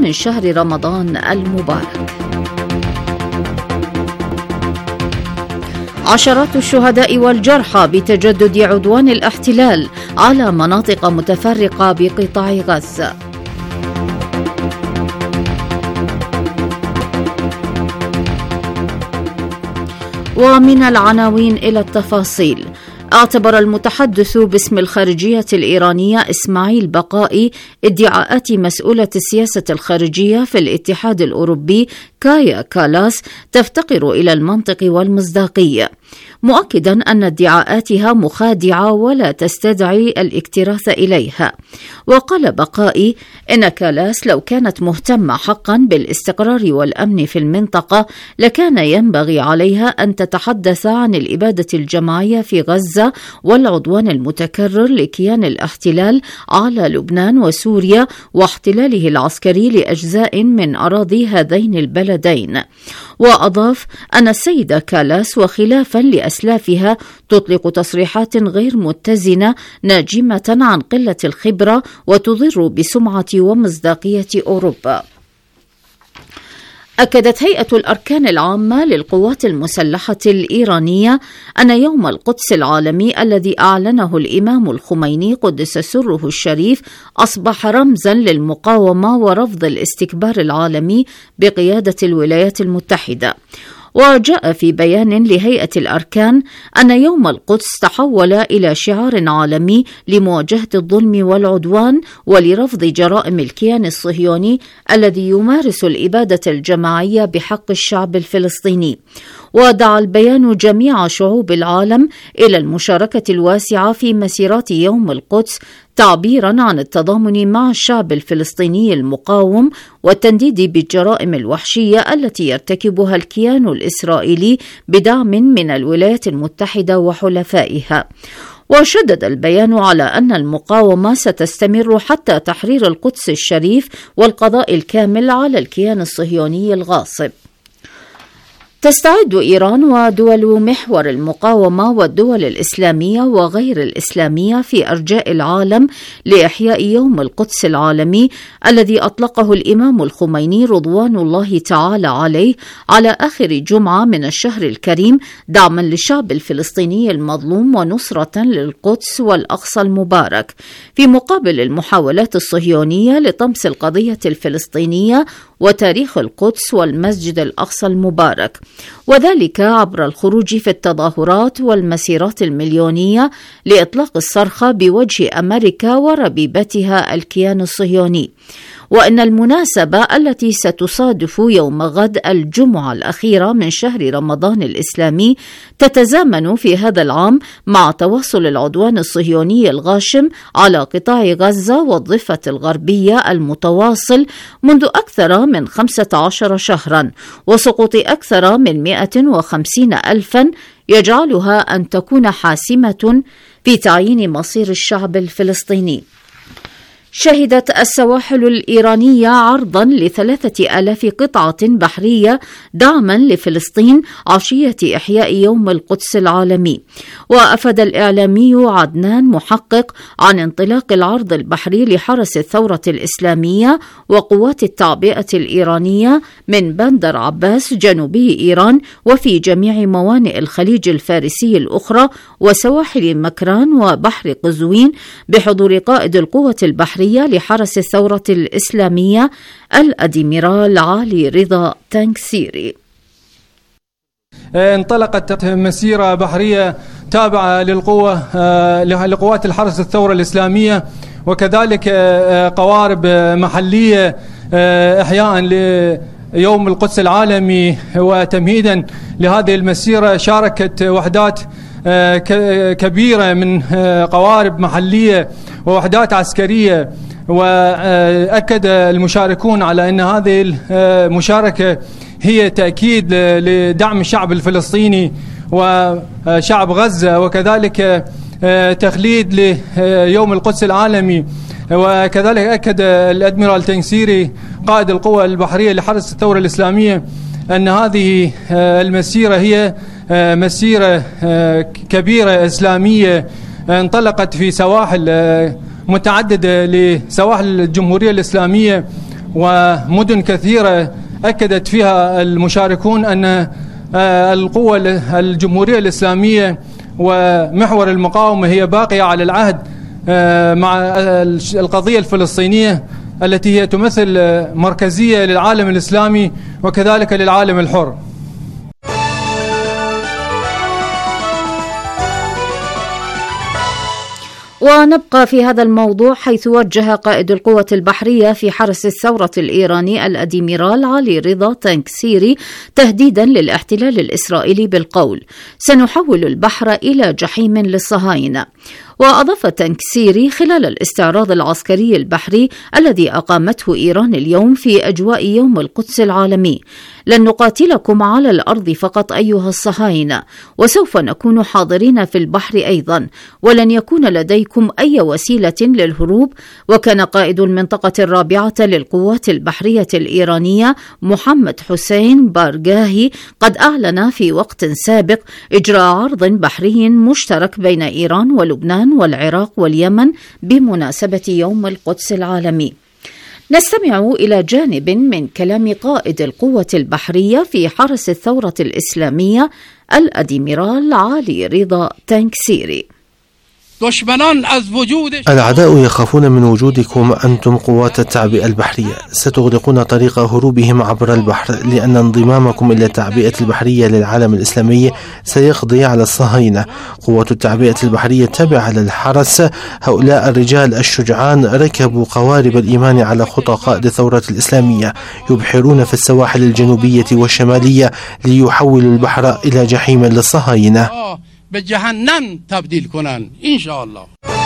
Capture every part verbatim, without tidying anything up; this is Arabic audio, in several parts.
من شهر رمضان المبارك. عشرات الشهداء والجرحى بتجدد عدوان الاحتلال على مناطق متفرقة بقطاع غزة. ومن العناوين إلى التفاصيل. اعتبر المتحدث باسم الخارجية الإيرانية إسماعيل بقائي ادعاءات مسؤولة السياسة الخارجية في الاتحاد الأوروبي كايا كالاس تفتقر إلى المنطق والمصداقية، مؤكدا أن ادعاءاتها مخادعة ولا تستدعي الاكتراث إليها. وقال بقائي إن كالاس لو كانت مهتمة حقا بالاستقرار والأمن في المنطقة لكان ينبغي عليها أن تتحدث عن الإبادة الجماعية في غزة والعدوان المتكرر لكيان الاحتلال على لبنان وسوريا واحتلاله العسكري لأجزاء من أراضي هذين البلدين. وأضاف أن السيدة كالاس وخلافا لأسلافها تطلق تصريحات غير متزنة ناجمة عن قلة الخبرة وتضر بسمعة ومصداقية أوروبا. أكدت هيئة الأركان العامة للقوات المسلحة الإيرانية أن يوم القدس العالمي الذي أعلنه الإمام الخميني قدس سره الشريف أصبح رمزا للمقاومة ورفض الاستكبار العالمي بقيادة الولايات المتحدة. وجاء في بيان لهيئة الأركان أن يوم القدس تحول إلى شعار عالمي لمواجهة الظلم والعدوان ولرفض جرائم الكيان الصهيوني الذي يمارس الإبادة الجماعية بحق الشعب الفلسطيني. ودعا البيان جميع شعوب العالم إلى المشاركة الواسعة في مسيرات يوم القدس تعبيرا عن التضامن مع الشعب الفلسطيني المقاوم والتنديد بالجرائم الوحشية التي يرتكبها الكيان الإسرائيلي بدعم من الولايات المتحدة وحلفائها. وشدد البيان على أن المقاومة ستستمر حتى تحرير القدس الشريف والقضاء الكامل على الكيان الصهيوني الغاصب. تستعد إيران ودول محور المقاومة والدول الإسلامية وغير الإسلامية في أرجاء العالم لإحياء يوم القدس العالمي الذي أطلقه الإمام الخميني رضوان الله تعالى عليه على آخر جمعة من الشهر الكريم، دعما للشعب الفلسطيني المظلوم ونصرة للقدس والأقصى المبارك، في مقابل المحاولات الصهيونية لطمس القضية الفلسطينية وتاريخ القدس والمسجد الأقصى المبارك، وذلك عبر الخروج في التظاهرات والمسيرات المليونية لإطلاق الصرخة بوجه أمريكا وربيبتها الكيان الصهيوني. وإن المناسبة التي ستصادف يوم غد الجمعة الأخيرة من شهر رمضان الإسلامي تتزامن في هذا العام مع تواصل العدوان الصهيوني الغاشم على قطاع غزة والضفة الغربية المتواصل منذ أكثر من خمسة عشر شهرا، وسقوط أكثر من مئة وخمسين ألفا يجعلها أن تكون حاسمة في تعيين مصير الشعب الفلسطيني. شهدت السواحل الإيرانية عرضا لثلاثة آلاف قطعة بحرية دعما لفلسطين عشية إحياء يوم القدس العالمي. وأفاد الإعلامي عدنان محقق عن انطلاق العرض البحري لحرس الثورة الإسلامية وقوات التعبئة الإيرانية من بندر عباس جنوبي إيران وفي جميع موانئ الخليج الفارسي الأخرى وسواحل مكران وبحر قزوين بحضور قائد القوة البحرية لحرس الثورة الإسلامية الأدميرال علي رضا تنكسيري. انطلقت مسيرة بحرية تابعة للقوة لقوات الحرس الثورة الإسلامية وكذلك قوارب محلية إحياء ليوم القدس العالمي وتمهيدا لهذه المسيرة. شاركت وحدات كبيرة من قوارب محلية ووحدات عسكرية، وأكد المشاركون على أن هذه المشاركة هي تأكيد لدعم الشعب الفلسطيني وشعب غزة وكذلك تخليد ليوم القدس العالمي. وكذلك أكد الأدميرال تنكسيري قائد القوى البحرية لحرس الثورة الإسلامية أن هذه المسيرة هي مسيرة كبيرة إسلامية انطلقت في سواحل متعددة لسواحل الجمهورية الإسلامية، ومدن كثيرة أكدت فيها المشاركون أن القوة الجمهورية الإسلامية ومحور المقاومة هي باقية على العهد مع القضية الفلسطينية التي هي تمثل مركزية للعالم الإسلامي وكذلك للعالم الحر. ونبقى في هذا الموضوع، حيث وجه قائد القوة البحرية في حرس الثورة الإيراني الأدميرال علي رضا تنكسيري تهديدا للاحتلال الإسرائيلي بالقول: سنحول البحر إلى جحيم للصهاينة. وأضاف تنكسيري خلال الاستعراض العسكري البحري الذي أقامته إيران اليوم في أجواء يوم القدس العالمي: لن نقاتلكم على الأرض فقط أيها الصهاينة، وسوف نكون حاضرين في البحر أيضا، ولن يكون لديكم أي وسيلة للهروب. وكان قائد المنطقة الرابعة للقوات البحرية الإيرانية محمد حسين بارغاهي قد أعلن في وقت سابق إجراء عرض بحري مشترك بين إيران ولبنان والعراق واليمن بمناسبة يوم القدس العالمي. نستمع إلى جانب من كلام قائد القوة البحرية في حرس الثورة الإسلامية الأدميرال علي رضا تنكسيري. الأعداء يخافون من وجودكم أنتم قوات التعبئة البحرية، ستغلقون طريق هروبهم عبر البحر، لأن انضمامكم إلى التعبئة البحرية للعالم الإسلامي سيقضي على الصهاينة. قوات التعبئة البحرية تابعة للحرس، هؤلاء الرجال الشجعان ركبوا قوارب الإيمان على خطى قائد الثورة الإسلامية، يبحرون في السواحل الجنوبية والشمالية ليحولوا البحر إلى جحيم للصهاينة. به جهنم تبدیل کنن ان شاء الله.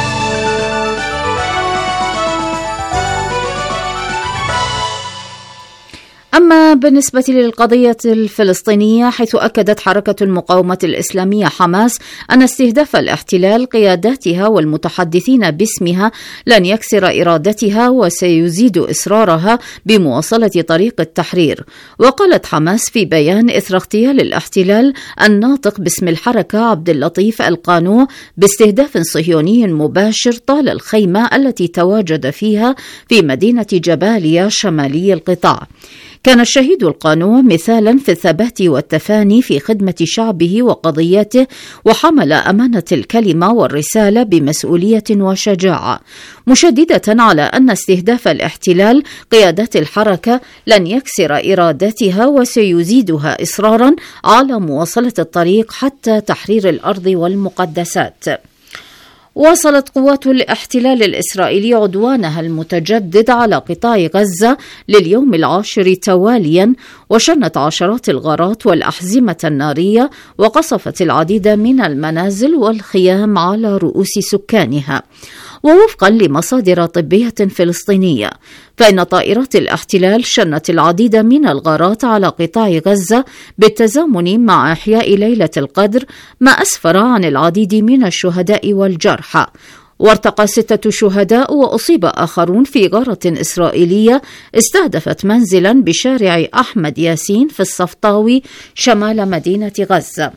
أما بالنسبة للقضية الفلسطينية، حيث أكدت حركة المقاومة الإسلامية حماس أن استهداف الاحتلال قياداتها والمتحدثين باسمها لن يكسر إرادتها وسيزيد إصرارها بمواصلة طريق التحرير. وقالت حماس في بيان إثر اغتيال الاحتلال الناطق باسم الحركة عبد اللطيف القانوع باستهداف صهيوني مباشر طال الخيمة التي تواجد فيها في مدينة جباليا شمالي القطاع. كان الشهيد القانوع مثالا في الثبات والتفاني في خدمة شعبه وقضيته، وحمل أمانة الكلمة والرسالة بمسؤولية وشجاعة، مشددة على أن استهداف الاحتلال قيادات الحركة لن يكسر إرادتها وسيزيدها إصرارا على مواصلة الطريق حتى تحرير الأرض والمقدسات. واصلت قوات الاحتلال الإسرائيلي عدوانها المتجدد على قطاع غزة لليوم العاشر تواليا، وشنت عشرات الغارات والأحزمة النارية، وقصفت العديد من المنازل والخيام على رؤوس سكانها. ووفقا لمصادر طبية فلسطينية، فإن طائرات الاحتلال شنت العديد من الغارات على قطاع غزة بالتزامن مع إحياء ليلة القدر، ما أسفر عن العديد من الشهداء والجرحى. وارتقى ستة شهداء وأصيب آخرون في غارة إسرائيلية استهدفت منزلا بشارع أحمد ياسين في الصفطاوي شمال مدينة غزة.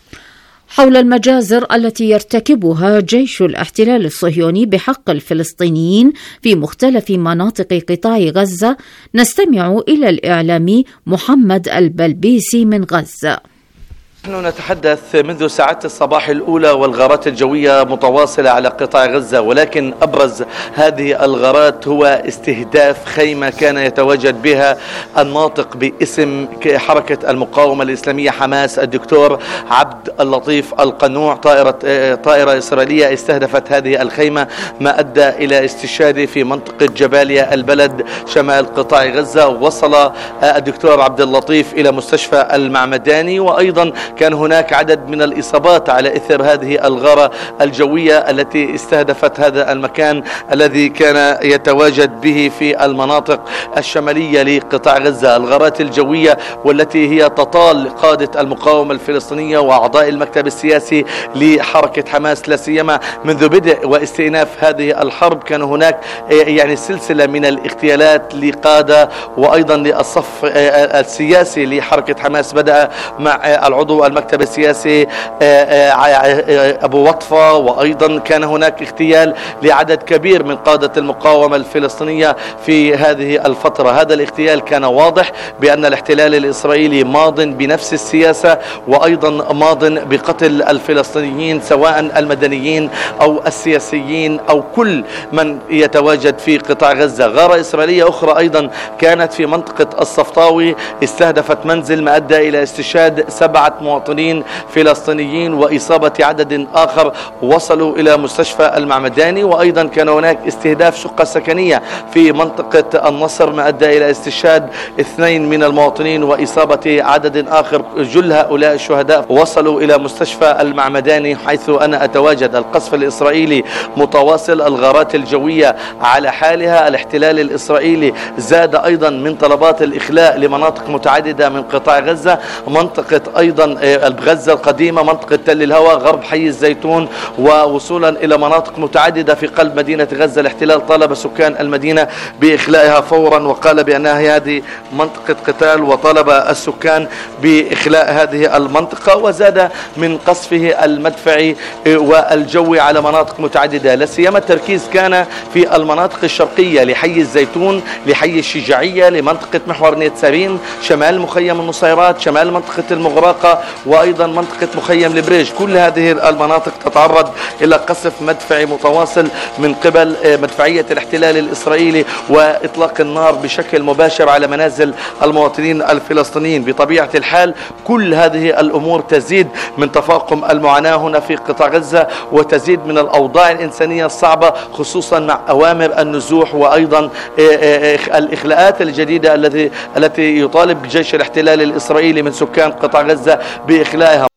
حول المجازر التي يرتكبها جيش الاحتلال الصهيوني بحق الفلسطينيين في مختلف مناطق قطاع غزة، نستمع إلى الإعلامي محمد البلبيسي من غزة. نحن نتحدث منذ ساعات الصباح الأولى والغارات الجوية متواصلة على قطاع غزة، ولكن أبرز هذه الغارات هو استهداف خيمة كان يتواجد بها الناطق باسم حركة المقاومة الإسلامية حماس الدكتور عبد اللطيف القانوع. طائرة طائرة إسرائيلية استهدفت هذه الخيمة، ما أدى إلى استشهاده في منطقة جباليا البلد شمال قطاع غزة. وصل الدكتور عبد اللطيف إلى مستشفى المعمداني، وأيضا كان هناك عدد من الإصابات على إثر هذه الغارة الجوية التي استهدفت هذا المكان الذي كان يتواجد به في المناطق الشمالية لقطاع غزة. الغارات الجوية والتي هي تطال قادة المقاومة الفلسطينية وأعضاء المكتب السياسي لحركة حماس، لا سيما منذ بدء واستئناف هذه الحرب كان هناك يعني سلسلة من الاغتيالات لقادة وأيضا للصف السياسي لحركة حماس، بدأ مع العضو المكتب السياسي أبو وطفة، وأيضا كان هناك اغتيال لعدد كبير من قادة المقاومة الفلسطينية في هذه الفترة. هذا الاغتيال كان واضح بأن الاحتلال الإسرائيلي ماض بنفس السياسة، وأيضا ماض بقتل الفلسطينيين سواء المدنيين أو السياسيين أو كل من يتواجد في قطاع غزة. غارة إسرائيلية أخرى أيضا كانت في منطقة الصفطاوي، استهدفت منزل ما أدى إلى استشهاد سبعة مواطنين فلسطينيين وإصابة عدد آخر وصلوا إلى مستشفى المعمداني. وأيضا كان هناك استهداف شقة سكنية في منطقة النصر ما أدى إلى استشهاد اثنين من المواطنين وإصابة عدد آخر. جل هؤلاء الشهداء وصلوا إلى مستشفى المعمداني حيث أنا أتواجد. القصف الإسرائيلي متواصل، الغارات الجوية على حالها. الاحتلال الإسرائيلي زاد أيضا من طلبات الإخلاء لمناطق متعددة من قطاع غزة، منطقة أيضا غزة القديمة، منطقة تل الهوى، غرب حي الزيتون، ووصولا إلى مناطق متعددة في قلب مدينة غزة. الاحتلال طالب سكان المدينة بإخلائها فورا وقال بأنها هذه منطقة قتال، وطلب السكان بإخلاء هذه المنطقة، وزاد من قصفه المدفعي والجوي على مناطق متعددة. لا سيما التركيز كان في المناطق الشرقية لحي الزيتون، لحي الشجاعية، لمنطقة محور نيت سارين، شمال مخيم النصيرات، شمال منطقة المغراقة، وأيضا منطقة مخيم البريج. كل هذه المناطق تتعرض إلى قصف مدفعي متواصل من قبل مدفعية الاحتلال الإسرائيلي وإطلاق النار بشكل مباشر على منازل المواطنين الفلسطينيين. بطبيعة الحال كل هذه الأمور تزيد من تفاقم المعاناة هنا في قطاع غزة، وتزيد من الأوضاع الإنسانية الصعبة، خصوصا مع أوامر النزوح وأيضا الإخلاءات الجديدة التي التي يطالب جيش الاحتلال الإسرائيلي من سكان قطاع غزة بإخلائها.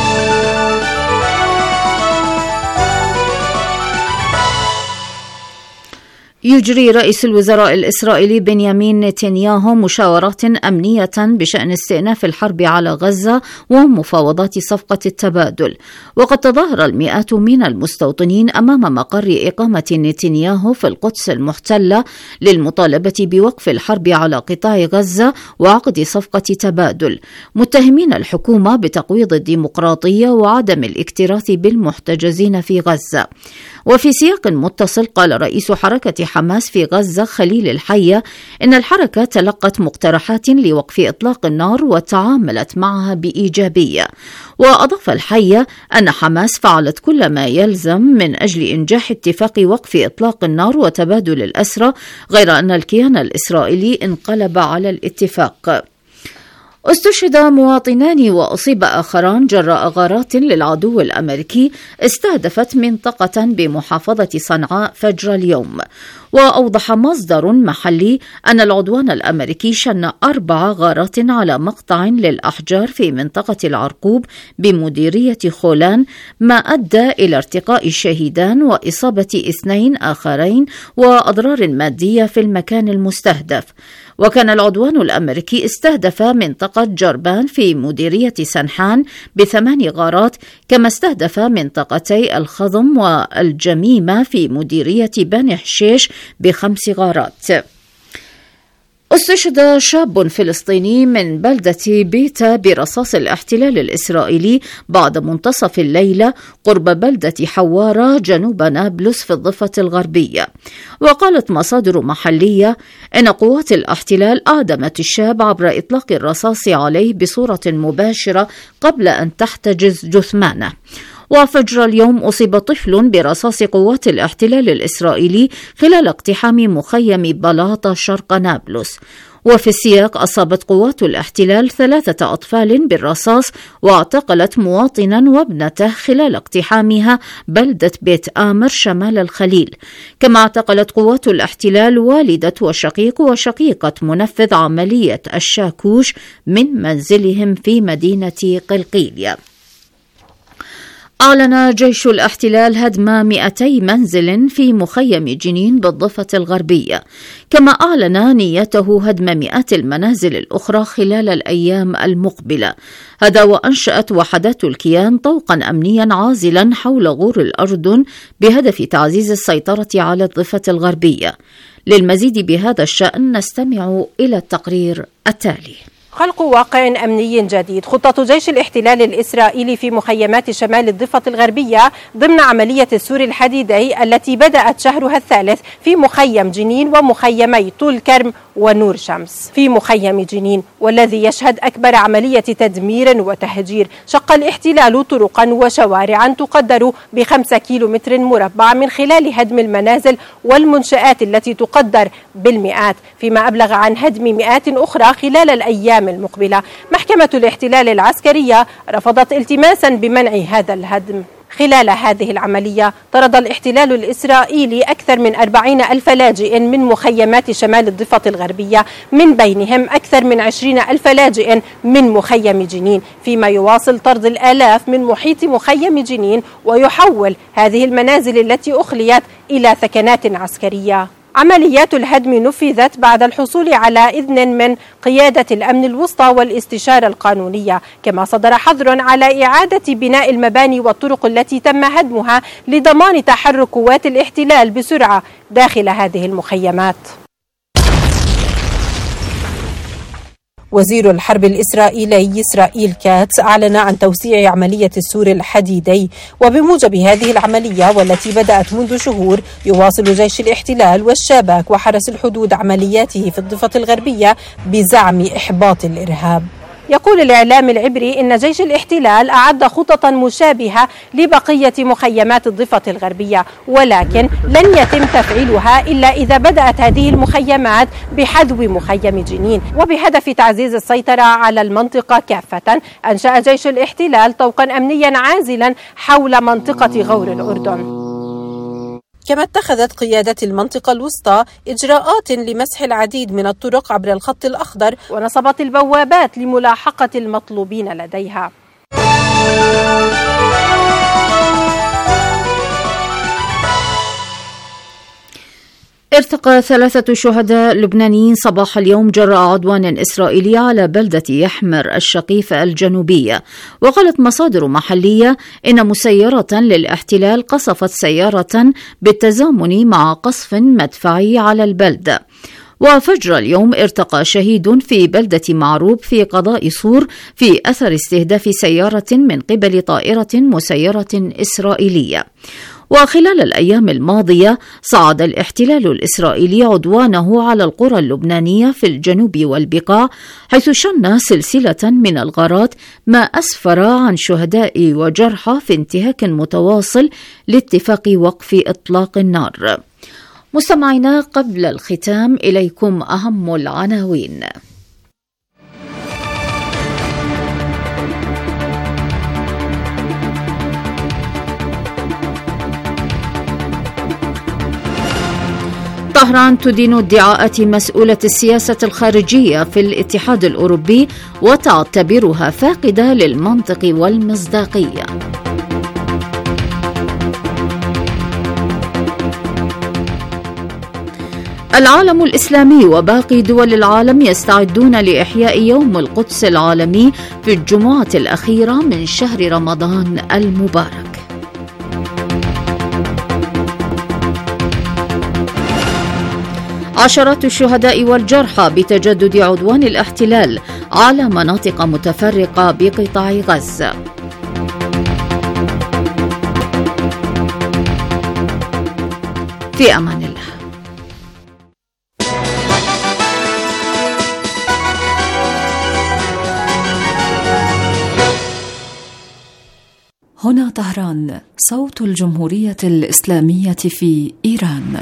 يجري رئيس الوزراء الإسرائيلي بنيامين نتنياهو مشاورات أمنية بشأن استئناف الحرب على غزة ومفاوضات صفقة التبادل. وقد تظاهر المئات من المستوطنين أمام مقر إقامة نتنياهو في القدس المحتلة للمطالبة بوقف الحرب على قطاع غزة وعقد صفقة تبادل، متهمين الحكومة بتقويض الديمقراطية وعدم الاكتراث بالمحتجزين في غزة. وفي سياق متصل قال رئيس حركة حماس في غزة خليل الحية إن الحركة تلقت مقترحات لوقف إطلاق النار وتعاملت معها بإيجابية. وأضاف الحية أن حماس فعلت كل ما يلزم من أجل إنجاح اتفاق وقف إطلاق النار وتبادل الأسرى، غير أن الكيان الإسرائيلي انقلب على الاتفاق. استشهد مواطنان وأصيب آخران جراء غارات للعدو الأمريكي استهدفت منطقة بمحافظة صنعاء فجر اليوم. وأوضح مصدر محلي أن العدوان الأمريكي شن أربع غارات على مقطع للأحجار في منطقة العرقوب بمديرية خولان، ما أدى إلى ارتقاء الشهيدان وإصابة اثنين آخرين وأضرار مادية في المكان المستهدف. وكان العدوان الأمريكي استهدف منطقة جربان في مديرية سنحان بثمان غارات، كما استهدف منطقتي الخضم والجميمة في مديرية بني حشيش بخمس غارات. استشهد شاب فلسطيني من بلدة بيتا برصاص الاحتلال الإسرائيلي بعد منتصف الليلة قرب بلدة حوارة جنوب نابلس في الضفة الغربية. وقالت مصادر محلية إن قوات الاحتلال أعدمت الشاب عبر إطلاق الرصاص عليه بصورة مباشرة قبل أن تحتجز جثمانه. وفجر اليوم أصيب طفل برصاص قوات الاحتلال الإسرائيلي خلال اقتحام مخيم بلاطة شرق نابلس. وفي السياق أصابت قوات الاحتلال ثلاثة أطفال بالرصاص واعتقلت مواطنا وابنته خلال اقتحامها بلدة بيت آمر شمال الخليل. كما اعتقلت قوات الاحتلال والدة وشقيق وشقيقة منفذ عملية الشاكوش من منزلهم في مدينة قلقيلية. أعلن جيش الاحتلال هدم مئتي منزل في مخيم جنين بالضفة الغربية، كما أعلن نيته هدم مئات المنازل الأخرى خلال الأيام المقبلة. هذا وأنشأت وحدات الكيان طوقا أمنيا عازلا حول غور الأردن بهدف تعزيز السيطرة على الضفة الغربية. للمزيد بهذا الشأن نستمع إلى التقرير التالي. خلق واقع أمني جديد. خطة جيش الاحتلال الإسرائيلي في مخيمات شمال الضفة الغربية ضمن عملية السور الحديدي التي بدأت شهرها الثالث في مخيم جنين ومخيمي طول كرم ونور شمس. في مخيم جنين والذي يشهد أكبر عملية تدمير وتهجير، شق الاحتلال طرقا وشوارعا تقدر بخمسة كيلو متر مربع من خلال هدم المنازل والمنشآت التي تقدر بالمئات، فيما أبلغ عن هدم مئات أخرى خلال الأيام المقبلة. محكمة الاحتلال العسكرية رفضت التماسا بمنع هذا الهدم. خلال هذه العملية طرد الاحتلال الإسرائيلي أكثر من أربعين ألف لاجئ من مخيمات شمال الضفة الغربية، من بينهم أكثر من عشرين ألف لاجئ من مخيم جنين، فيما يواصل طرد الآلاف من محيط مخيم جنين ويحول هذه المنازل التي أخليت إلى ثكنات عسكرية. عمليات الهدم نفذت بعد الحصول على إذن من قيادة الأمن الوسطى والاستشارة القانونية، كما صدر حظر على إعادة بناء المباني والطرق التي تم هدمها لضمان تحرك قوات الاحتلال بسرعة داخل هذه المخيمات. وزير الحرب الإسرائيلي إسرائيل كاتس أعلن عن توسيع عملية السور الحديدي، وبموجب هذه العملية والتي بدأت منذ شهور يواصل جيش الاحتلال والشباك وحرس الحدود عملياته في الضفة الغربية بزعم إحباط الإرهاب. يقول الإعلام العبري إن جيش الاحتلال أعد خططا مشابهة لبقية مخيمات الضفة الغربية، ولكن لن يتم تفعيلها إلا إذا بدأت هذه المخيمات بحذو مخيم جنين. وبهدف تعزيز السيطرة على المنطقة كافة، أنشأ جيش الاحتلال طوقا أمنيا عازلا حول منطقة غور الأردن. كما اتخذت قيادة المنطقة الوسطى إجراءات لمسح العديد من الطرق عبر الخط الأخضر، ونصبت البوابات لملاحقة المطلوبين لديها. ارتقى ثلاثة شهداء لبنانيين صباح اليوم جراء عدوان إسرائيلي على بلدة يحمر الشقيفة الجنوبية. وقالت مصادر محلية إن مسيرة للاحتلال قصفت سيارة بالتزامن مع قصف مدفعي على البلدة. وفجر اليوم ارتقى شهيد في بلدة معروب في قضاء صور في أثر استهداف سيارة من قبل طائرة مسيرة إسرائيلية. وخلال الأيام الماضية صعد الاحتلال الإسرائيلي عدوانه على القرى اللبنانية في الجنوب والبقاع، حيث شن سلسلة من الغارات ما أسفر عن شهداء وجرحى في انتهاك متواصل لاتفاق وقف إطلاق النار. مستمعينا، قبل الختام إليكم أهم العناوين. طهران تدين ادعاءات مسؤولة السياسة الخارجية في الاتحاد الأوروبي وتعتبرها فاقدة للمنطق والمصداقية. العالم الإسلامي وباقي دول العالم يستعدون لإحياء يوم القدس العالمي في الجمعة الأخيرة من شهر رمضان المبارك. عشرات الشهداء والجرحى بتجدد عدوان الاحتلال على مناطق متفرقة بقطاع غزة. في أمان الله. هنا طهران، صوت الجمهورية الإسلامية في إيران.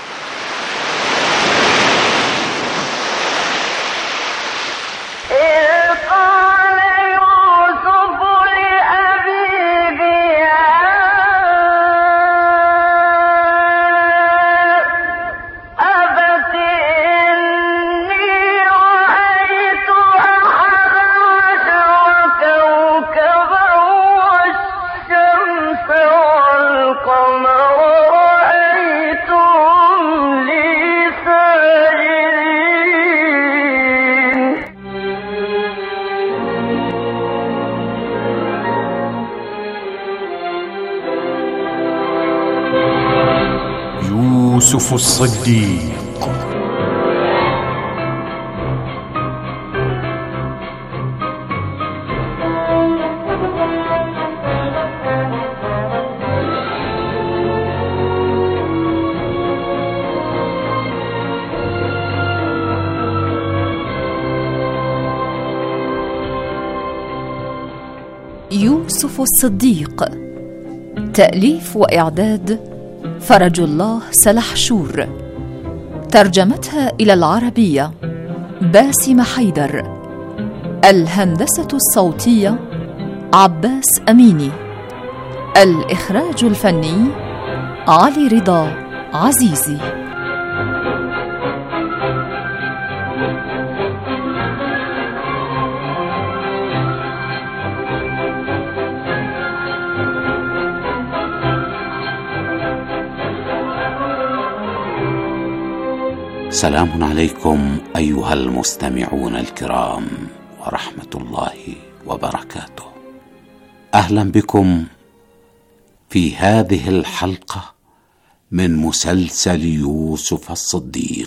يوسف الصديق. يوسف الصديق. تأليف وإعداد فرج الله سلحشور. ترجمتها إلى العربية باسم حيدر. الهندسة الصوتية عباس أميني. الإخراج الفني علي رضا عزيزي. سلام عليكم أيها المستمعون الكرام ورحمة الله وبركاته. أهلا بكم في هذه الحلقة من مسلسل يوسف الصديق.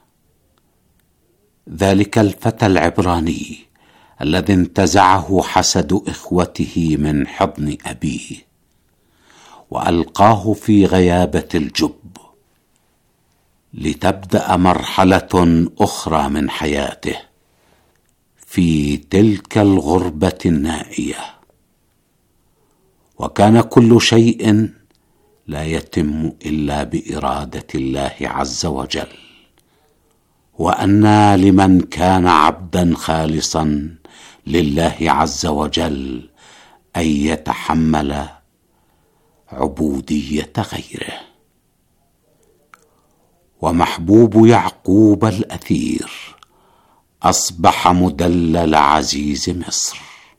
ذلك الفتى العبراني الذي انتزعه حسد إخوته من حضن أبيه وألقاه في غيابة الجب لتبدأ مرحلة أخرى من حياته في تلك الغربة النائية. وكان كل شيء لا يتم إلا بإرادة الله عز وجل، وأن لمن كان عبدا خالصا لله عز وجل أن يتحمل عبودية غيره. ومحبوب يعقوب الأثير أصبح مدلل عزيز مصر،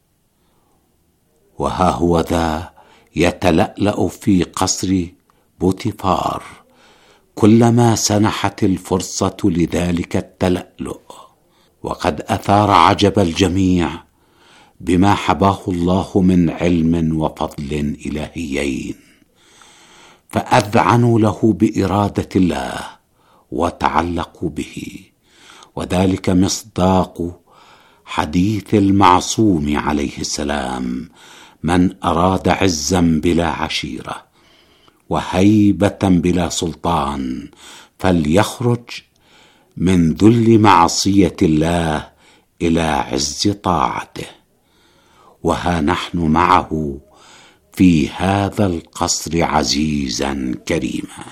وها هو ذا يتلألأ في قصر بوتيفار كلما سنحت الفرصة لذلك التلألؤ، وقد أثار عجب الجميع بما حباه الله من علم وفضل إلهيين، فأذعنوا له بإرادة الله وتعلقوا به، وذلك مصداق حديث المعصوم عليه السلام: من أراد عزا بلا عشيرة وهيبة بلا سلطان فليخرج من ذل معصية الله إلى عز طاعته. وها نحن معه في هذا القصر عزيزا كريما.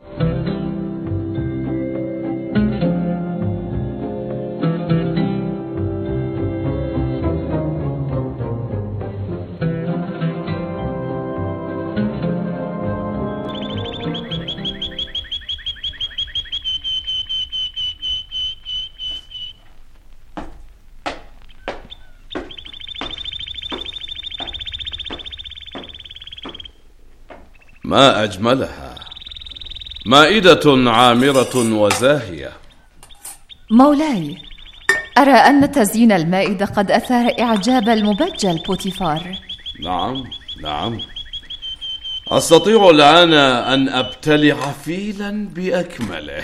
ما أجملها، مائدة عامرة وزاهية. مولاي، أرى أن تزيين المائدة قد أثار إعجاب المبجل بوتيفار. نعم نعم، أستطيع الآن أن أبتلع فيلا بأكمله.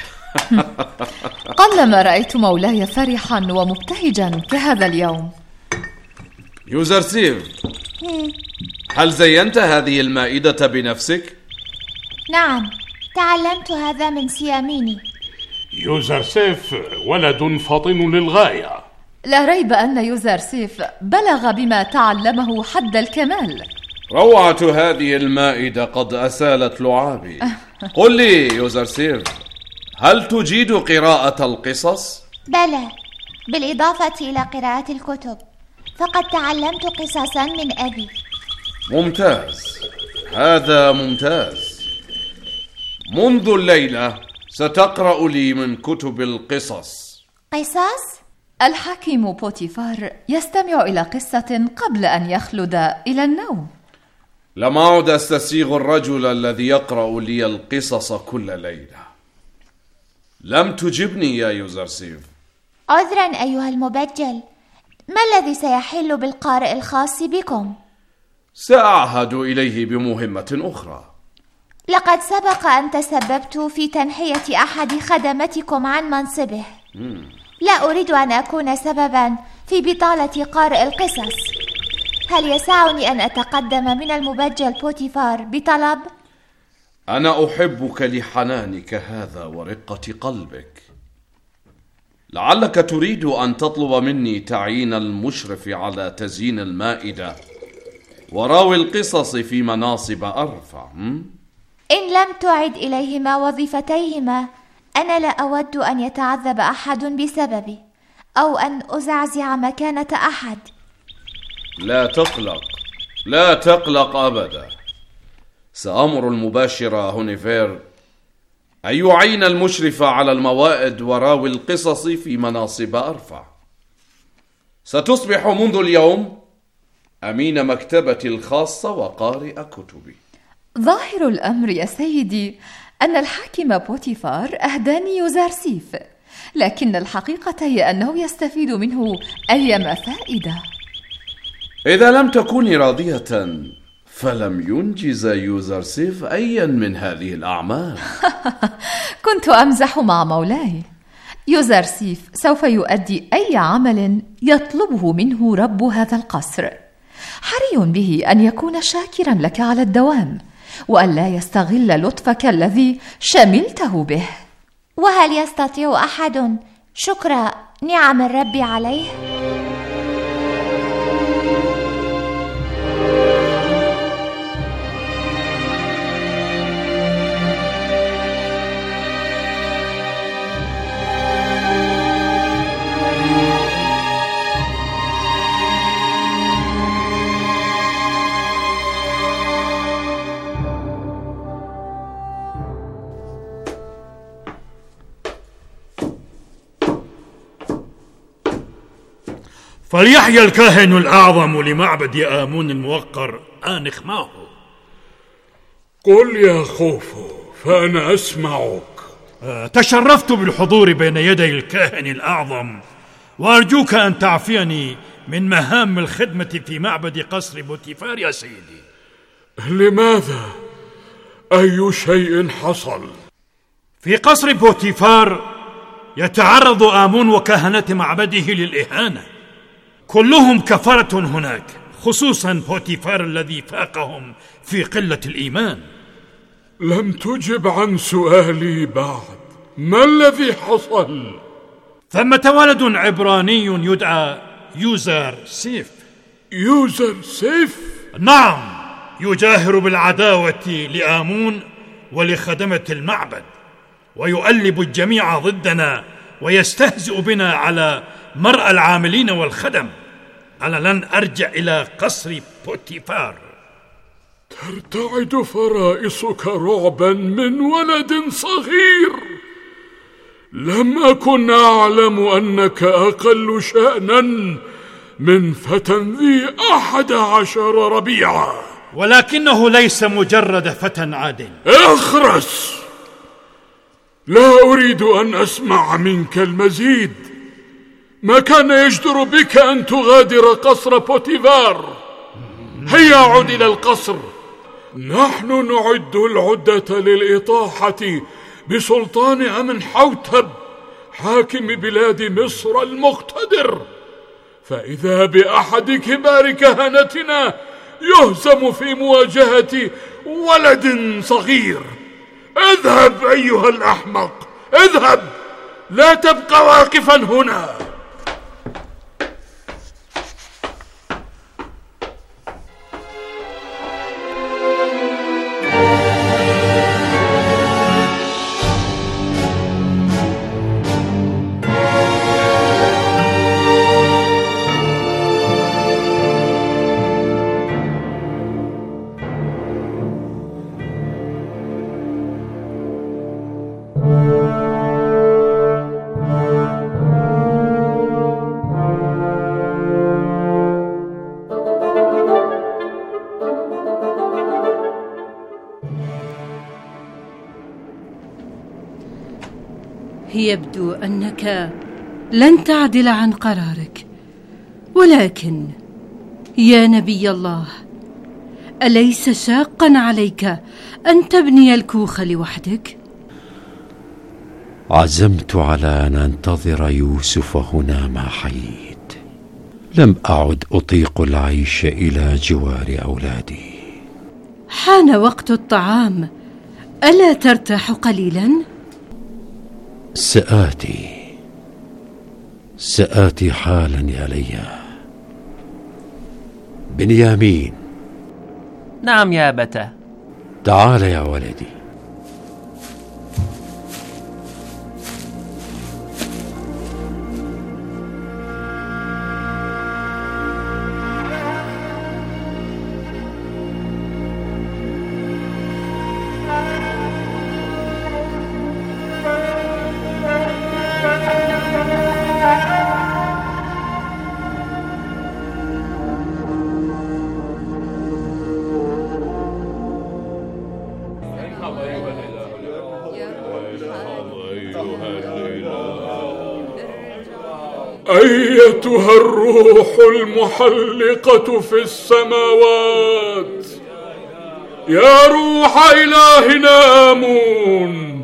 قلما رأيت مولاي فرحا ومبتهجا كهذا اليوم. يوزرسيف، هل زينت هذه المائدة بنفسك؟ نعم، تعلمت هذا من سياميني. يوزرسيف ولد فطن للغاية. لا ريب أن يوزرسيف بلغ بما تعلمه حد الكمال. روعة هذه المائدة قد أسالت لعابي. قل لي يوزرسيف، هل تجيد قراءة القصص؟ بلى، بالإضافة إلى قراءة الكتب، فقد تعلمت قصصا من أبي. ممتاز، هذا ممتاز. منذ الليلة ستقرأ لي من كتب القصص. قصص؟ الحكيم بوتيفار يستمع إلى قصة قبل أن يخلد إلى النوم. لم أعد أستسيغ الرجل الذي يقرأ لي القصص كل ليلة. لم تجبني يا يوزرسيف. عذرا أيها المبجل، ما الذي سيحل بالقارئ الخاص بكم؟ سأعهد إليه بمهمة أخرى. لقد سبق أن تسببت في تنحية أحد خدمتكم عن منصبه. مم. لا أريد أن أكون سببا في بطالة قارئ القصص. هل يسعني أن أتقدم من المبجل بوتيفار بطلب؟ أنا أحبك لحنانك هذا ورقة قلبك. لعلك تريد أن تطلب مني تعيين المشرف على تزيين المائدة وراوي القصص في مناصب أرفع. إن لم تعد إليهما وظيفتيهما أنا لا أود أن يتعذب أحد بسببي أو أن أزعزع مكانة أحد. لا تقلق، لا تقلق أبدا. سأمر المباشرة هونيفير أن يعين المشرف على الموائد وراوي القصص في مناصب أرفع. ستصبح منذ اليوم أمين مكتبتي الخاصة وقارئ كتبي. ظاهر الأمر يا سيدي أن الحاكم بوتيفار أهداني يوزارسيف، لكن الحقيقة هي أنه يستفيد منه أيما فائدة. إذا لم تكوني راضية فلم ينجز يوزارسيف أيا من هذه الأعمال. كنت أمزح مع مولاي. يوزارسيف سوف يؤدي أي عمل يطلبه منه رب هذا القصر. حري به أن يكون شاكرا لك على الدوام وأن لا يستغل لطفك الذي شملته به. وهل يستطيع أحد شكر نعم الرب عليه؟ فليحيى الكاهن الأعظم لمعبد آمون الموقر آنخ معه. قل يا خوفو فأنا أسمعك. أه تشرفت بالحضور بين يدي الكاهن الأعظم، وأرجوك أن تعفيني من مهام الخدمة في معبد قصر بوتيفار يا سيدي. لماذا؟ أي شيء حصل؟ في قصر بوتيفار يتعرض آمون وكهنة معبده للإهانة، كلهم كفرة هناك، خصوصا بوتيفار الذي فاقهم في قلة الإيمان. لم تجب عن سؤالي بعد، ما الذي حصل؟ ثمة ولد عبراني يدعى يوزر سيف. يوزر سيف؟ نعم، يجاهر بالعداوة لآمون ولخدمة المعبد، ويؤلب الجميع ضدنا ويستهزئ بنا على مرأى العاملين والخدم. أنا لن أرجع إلى قصر بوتيفار. ترتعد فرائصك رعبا من ولد صغير. لم أكن أعلم أنك أقل شأنا من فتى ذي أحد عشر ربيعا. ولكنه ليس مجرد فتى عادل. اخرس، لا أريد أن أسمع منك المزيد. ما كان يجدر بك أن تغادر قصر بوتيفار. هيا عد إلى القصر، نحن نعد العدة للإطاحة بسلطان أمنحوتب حاكم بلاد مصر المقتدر، فإذا بأحد كبار كهنتنا يهزم في مواجهة ولد صغير. اذهب أيها الأحمق، اذهب، لا تبقى واقفا هنا. يبدو أنك لن تعدل عن قرارك، ولكن يا نبي الله، أليس شاقا عليك أن تبني الكوخ لوحدك؟ عزمت على أن أنتظر يوسف هنا ما حييت. لم أعد أطيق العيش إلى جوار أولادي. حان وقت الطعام، ألا ترتاح قليلا؟ سآتي سآتي حالا يا ليا. بنيامين، نعم يا أبتاه. تعال يا ولدي. أيتها الروح المحلقة في السماوات، يا روح إلهنا آمون،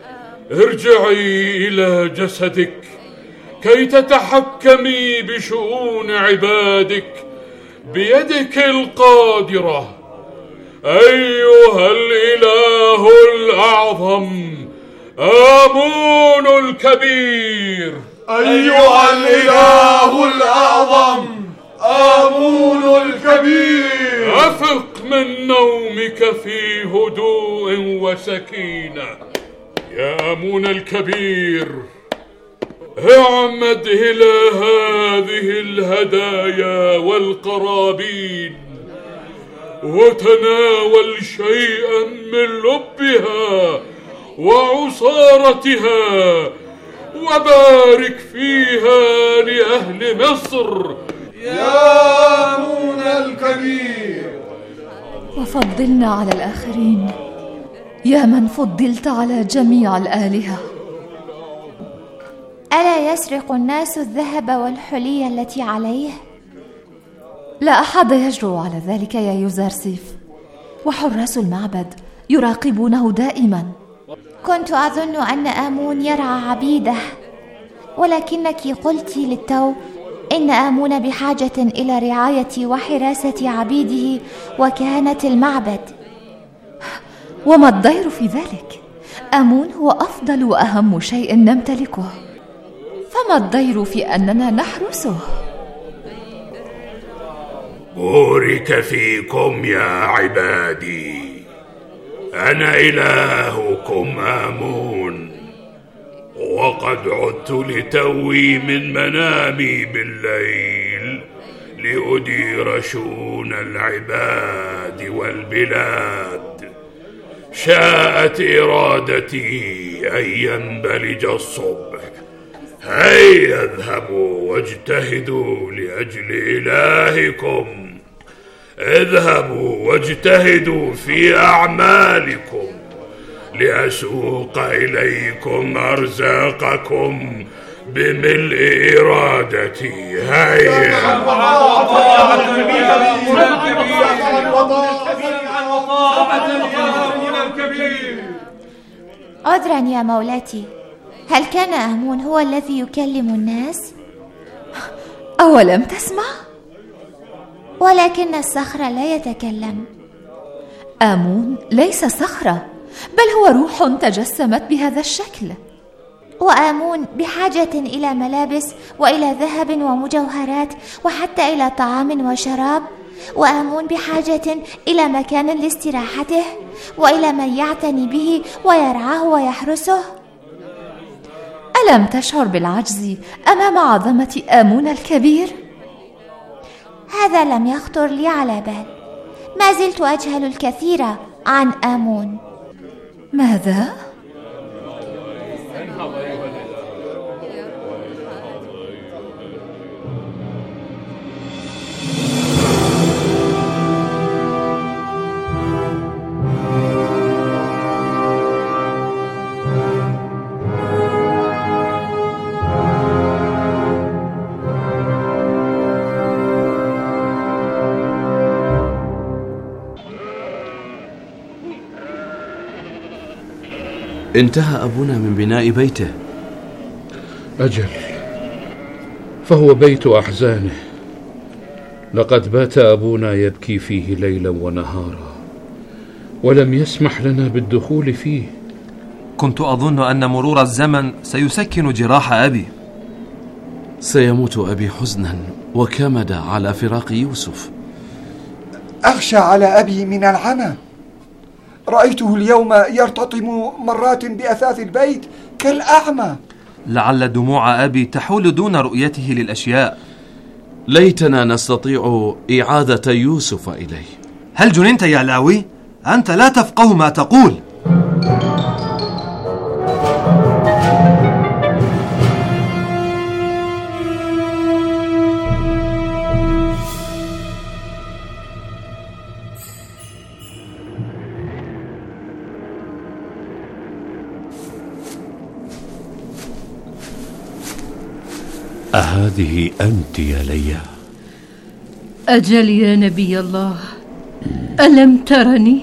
ارجعي إلى جسدك كي تتحكمي بشؤون عبادك بيدك القادرة. أيها الإله الأعظم آمون الكبير. أيها الإله الأعظم آمون الكبير، أفق من نومك في هدوء وسكينة. يا آمون الكبير، اعمد إلى هذه الهدايا والقرابين وتناول شيئا من لبها وعصارتها وبارك فيها لأهل مصر. يا آمون الكبير، وفضلنا على الآخرين يا من فضلت على جميع الآلهة. ألا يسرق الناس الذهب والحلي التي عليه؟ لا أحد يجرؤ على ذلك يا يوزرسيف، وحراس المعبد يراقبونه دائما. كنت أظن أن آمون يرعى عبيده، ولكنك قلت للتو إن آمون بحاجة إلى رعاية وحراسة عبيده وكهنة المعبد. وما الضير في ذلك؟ آمون هو أفضل وأهم شيء نمتلكه، فما الضير في أننا نحرسه؟ بورك فيكم يا عبادي، أنا إلهكم آمون، وقد عدت لتوي من منامي بالليل لأدير شؤون العباد والبلاد. شاءت إرادتي أن ينبلج الصبح. هيا اذهبوا واجتهدوا لأجل إلهكم، اذهبوا واجتهدوا في أعمالكم لأسوق إليكم أرزاقكم بملء إرادتي. هيا. عذرا يا مولاتي، هل كان آمون هو الذي يكلم الناس؟ أولم تسمع؟ ولكن الصخر لا يتكلم. آمون ليس صخرة، بل هو روح تجسمت بهذا الشكل. وآمون بحاجة إلى ملابس وإلى ذهب ومجوهرات وحتى إلى طعام وشراب. وآمون بحاجة إلى مكان لاستراحته وإلى من يعتني به ويرعاه ويحرسه. ألم تشعر بالعجز أمام عظمة آمون الكبير؟ هذا لم يخطر لي على بال، ما زلت أجهل الكثير عن آمون. ماذا؟ انتهى أبونا من بناء بيته. أجل، فهو بيت أحزانه. لقد بات أبونا يبكي فيه ليلا ونهارا ولم يسمح لنا بالدخول فيه. كنت أظن أن مرور الزمن سيسكن جراح أبي. سيموت أبي حزنا وكمدا على فراق يوسف. أخشى على أبي من العمى. رأيته اليوم يرتطم مرات بأثاث البيت كالأعمى. لعل دموع أبي تحول دون رؤيته للأشياء. ليتنا نستطيع إعادة يوسف إليه. هل جننت يا لاوي؟ أنت لا تفقه ما تقول. أهذه أنت يا ليا؟ أجل يا نبي الله، ألم ترني؟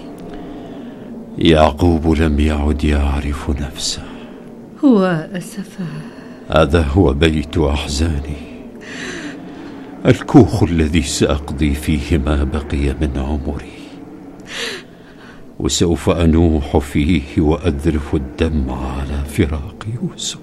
يعقوب لم يعد يعرف نفسه. هو أسفا. هذا هو بيت أحزاني، الكوخ الذي سأقضي فيه ما بقي من عمري، وسوف أنوح فيه وأذرف الدمع على فراق يوسف.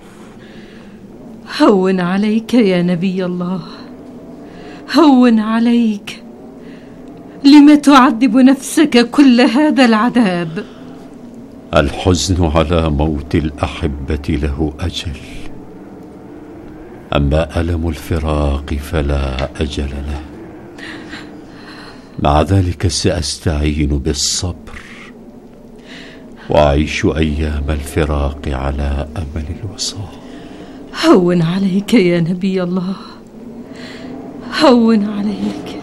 هون عليك يا نبي الله، هون عليك. لم تعذب نفسك كل هذا العذاب؟ الحزن على موت الأحبة له أجل، أما ألم الفراق فلا أجل له. مع ذلك سأستعين بالصبر وأعيش أيام الفراق على أمل الوصال. هون عليك يا نبي الله، هون عليك.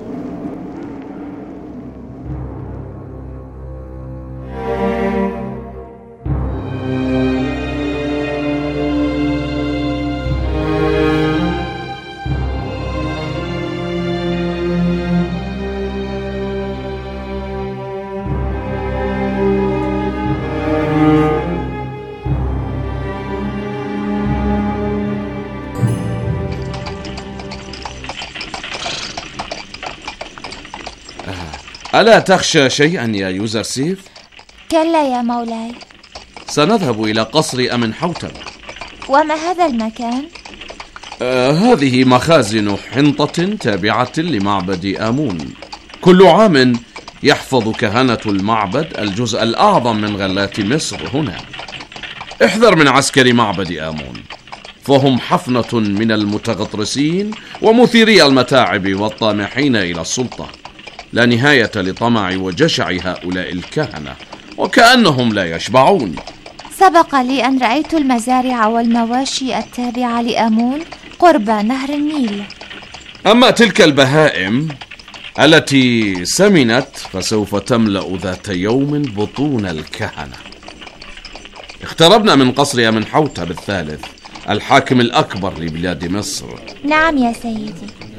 ألا تخشى شيئا يا يوزرسيف؟ كلا يا مولاي. سنذهب إلى قصر أمنحوتب. وما هذا المكان؟ آه هذه مخازن حنطة تابعة لمعبد آمون. كل عام يحفظ كهنة المعبد الجزء الأعظم من غلات مصر هنا. احذر من عسكر معبد آمون، فهم حفنة من المتغطرسين ومثيري المتاعب والطامحين إلى السلطة. لا نهاية لطمع وجشع هؤلاء الكهنة، وكأنهم لا يشبعون. سبق لي أن رأيت المزارع والمواشي التابعة لآمون قرب نهر النيل. أما تلك البهائم التي سمنت فسوف تملأ ذات يوم بطون الكهنة. اقتربنا من قصر أمنحوتب الثالث، الحاكم الأكبر لبلاد مصر. نعم يا سيدي.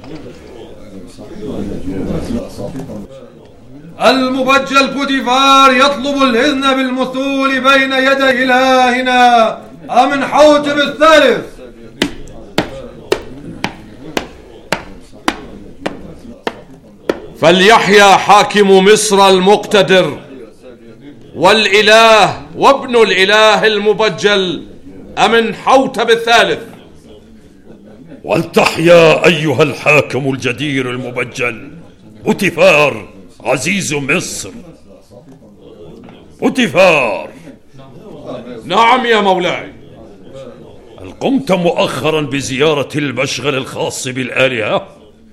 المبجل بوتيفار يطلب الإذن بالمثول بين يدي إلهنا أمنحوتب الثالث. فليحيا حاكم مصر المقتدر والإله وابن الإله المبجل أمنحوتب الثالث. ولتحيا أيها الحاكم الجدير المبجل بوتيفار عزيز مصر. بوتيفار. نعم يا مولاي. هل قمت مؤخرا بزيارة المشغل الخاص بالآلهة؟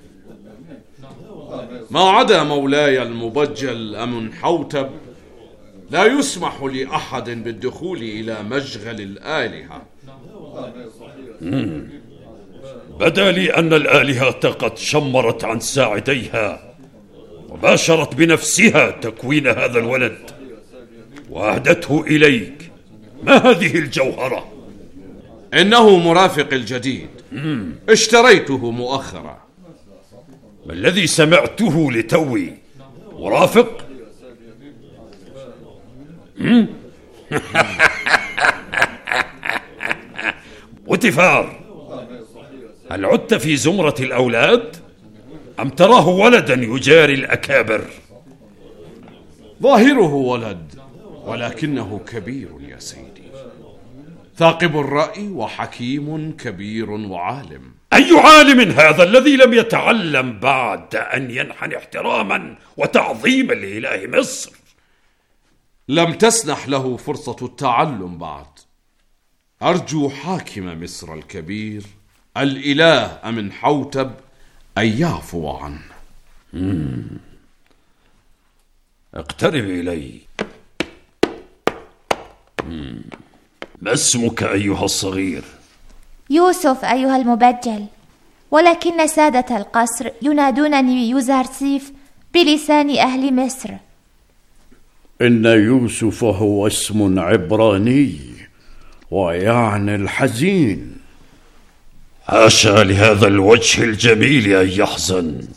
ما عدا مولاي المبجل أمنحوتب لا يسمح لأحد بالدخول إلى مشغل الآلهة. مم. بدا لي أن الآلهة قد شمرت عن ساعديها وباشرت بنفسها تكوين هذا الولد وأهدته إليك. ما هذه الجوهرة؟ إنه مرافق الجديد. مم. اشتريته مؤخرا. ما الذي سمعته لتوي؟ مرافق؟ بوتيفار، هل عدت في زمرة الأولاد أم تراه ولدا يجاري الأكابر؟ ظاهره ولد ولكنه كبير يا سيدي، ثاقب الرأي وحكيم كبير وعالم. أي عالم هذا الذي لم يتعلم بعد أن ينحني احتراما وتعظيما لإله مصر؟ لم تسنح له فرصة التعلم بعد. أرجو حاكم مصر الكبير الإله أمنحوتب أن يعفو عنه. مم. اقترب إلي. مم. ما اسمك أيها الصغير؟ يوسف أيها المبجل، ولكن سادة القصر ينادونني يوزرسيف بلسان أهل مصر. إن يوسف هو اسم عبراني ويعني الحزين. حاشا لهذا الوجه الجميل أن يحزن.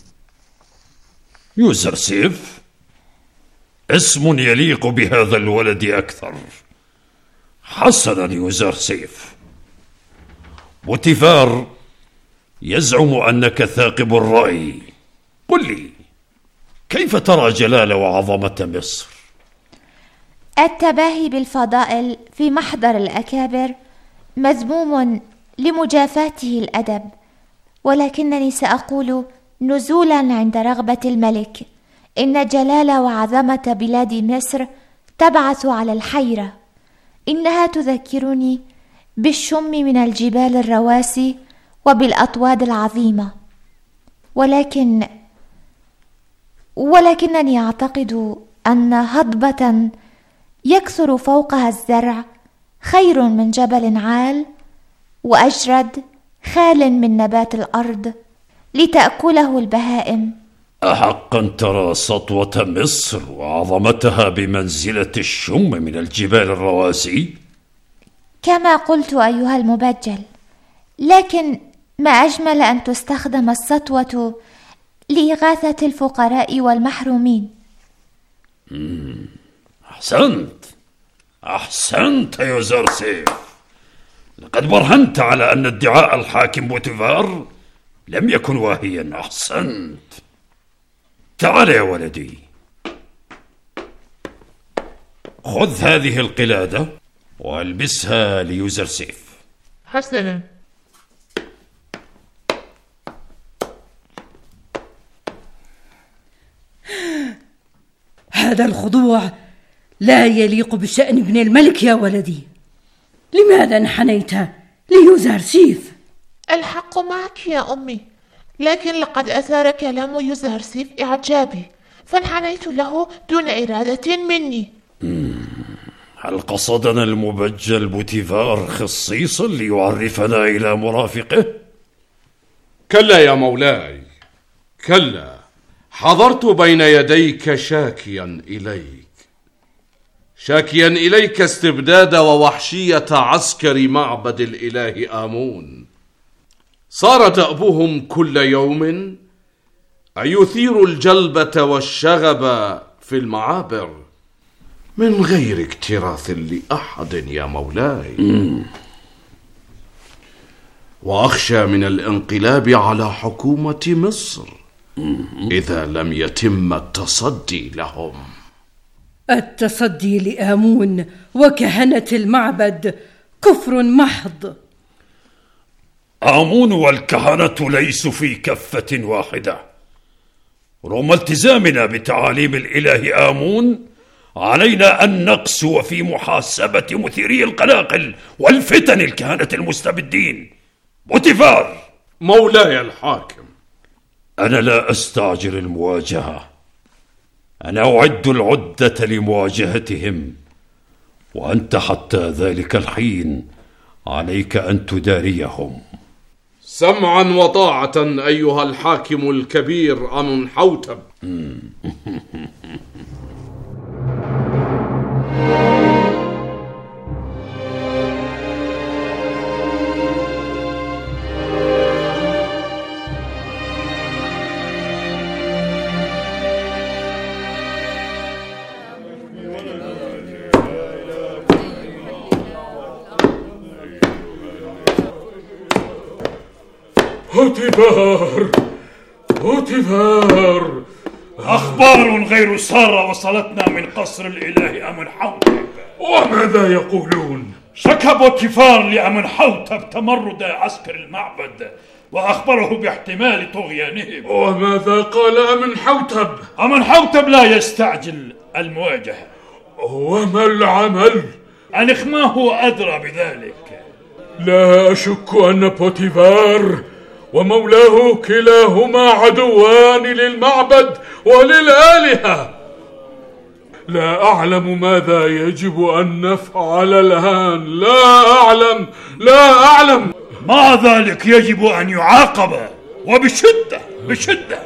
يوزرسيف اسم يليق بهذا الولد أكثر. حسنا يوزرسيف، بوتيفار يزعم أنك ثاقب الرأي. قل لي، كيف ترى جلال وعظمة مصر؟ التباهي بالفضائل في محضر الأكابر مذموم لمجافاته الأدب، ولكنني سأقول نزولا عند رغبة الملك إن جلال وعظمة بلاد مصر تبعث على الحيرة. إنها تذكرني بالشم من الجبال الرواسي وبالأطواد العظيمة، ولكن ولكنني أعتقد أن هضبة يكثر فوقها الزرع خير من جبل عال وأجرد خال من نبات الأرض لتأكله البهائم. أحقا ترى سطوة مصر وعظمتها بمنزلة الشم من الجبال الرواسي؟ كما قلت أيها المبجل، لكن ما أجمل أن تستخدم السطوة لإغاثة الفقراء والمحرومين. مم. أحسنت أحسنت يا يوزرسيف، لقد برهنت على أن ادعاء الحاكم بوتيفار لم يكن واهيا. أحسنت. تعال يا ولدي، خذ هذه القلادة والبسها ليوزرسيف. حسنا. هذا الخضوع لا يليق بشأن ابن الملك يا ولدي. لماذا انحنيت ليوزرسيف؟ الحق معك يا أمي، لكن لقد أثار كلام يوزرسيف إعجابي فانحنيت له دون إرادة مني. هل قصدنا المبجل بوتيفار خصيصا ليعرفنا إلى مرافقه؟ كلا يا مولاي، كلا. حضرت بين يديك شاكيا إليك شاكيا إليك استبداد ووحشية عسكر معبد الإله آمون. صار دأبهم كل يوم أن يثيروا الجلبة والشغب في المعابر من غير اكتراث لأحد يا مولاي. مم. وأخشى من الانقلاب على حكومة مصر إذا لم يتم التصدي لهم. التصدي لآمون وكهنة المعبد كفر محض. آمون والكهنة ليسوا في كفة واحدة. رغم التزامنا بتعاليم الإله آمون، علينا أن نقسو في محاسبة مثيري القلاقل والفتن الكهنة المستبدين. بوتيفار. مولاي الحاكم، أنا لا أستعجل المواجهة، أنا أعد العدة لمواجهتهم، وأنت حتى ذلك الحين عليك أن تداريهم. سمعا وطاعة أيها الحاكم الكبير أمنحوتب. بوتيفار بوتيفار، أخبار غير سارة وصلتنا من قصر الإله أمنحوتب. وماذا يقولون؟ شكى بوتيفار لأمنحوتب تمرد عسكر المعبد وأخبره باحتمال طغيانهم. وماذا قال أمنحوتب؟ أمنحوتب لا يستعجل المواجهة. وما العمل؟ الإخماه أدرى بذلك. لا أشك أن بوتيفار ومولاه كلاهما عدوان للمعبد وللآلهة. لا أعلم ماذا يجب أن نفعل الآن. لا أعلم لا أعلم مع ذلك يجب أن يعاقب وبشدة بشدة.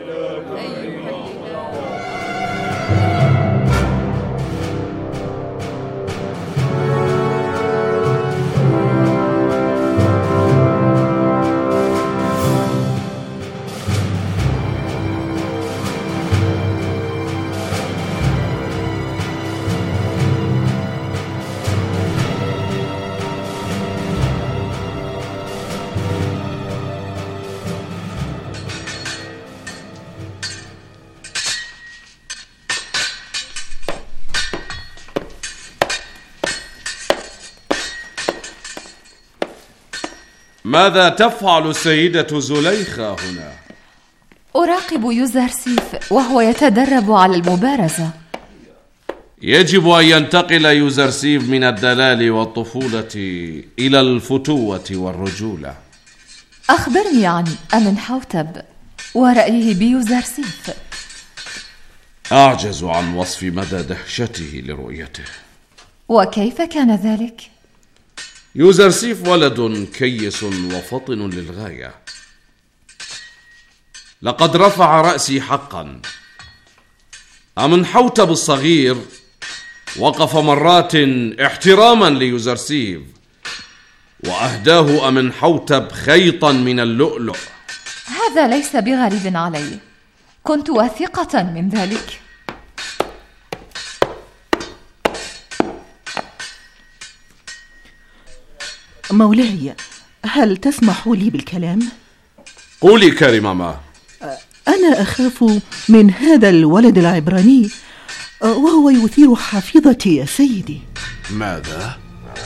ماذا تفعل السيدة زليخة هنا؟ أراقب يوزرسيف وهو يتدرب على المبارزة. يجب أن ينتقل يوزرسيف من الدلال والطفولة إلى الفتوة والرجولة. أخبرني عن أمنحوتب ورأيه بيوزرسيف. أعجز عن وصف مدى دهشته لرؤيته. وكيف كان ذلك؟ يوزرسيف ولد كيس وفطن للغاية. لقد رفع رأسي حقا. أمنحوتب الصغير وقف مرات احتراما ليوزرسيف، وأهداه أمنحوتب خيطا من اللؤلؤ. هذا ليس بغريب علي، كنت واثقة من ذلك. مولاي، هل تسمح لي بالكلام؟ قولي كريماما. أنا أخاف من هذا الولد العبراني، وهو يثير حافظتي يا سيدي. ماذا؟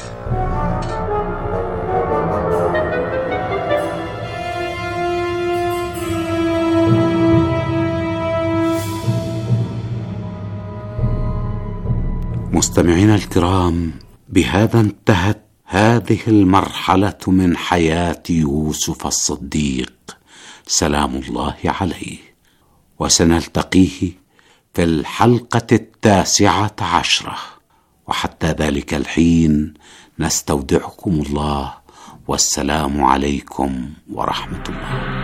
مستمعينا الكرام، بهذا انتهت هذه المرحلة من حياة يوسف الصديق سلام الله عليه، وسنلتقيه في الحلقة التاسعة عشرة، وحتى ذلك الحين نستودعكم الله، والسلام عليكم ورحمة الله.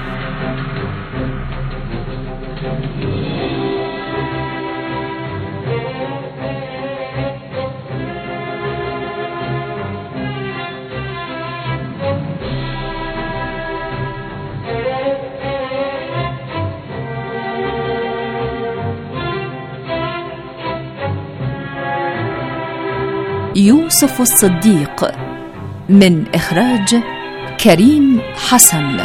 يوسف الصديق من إخراج كريم حسن.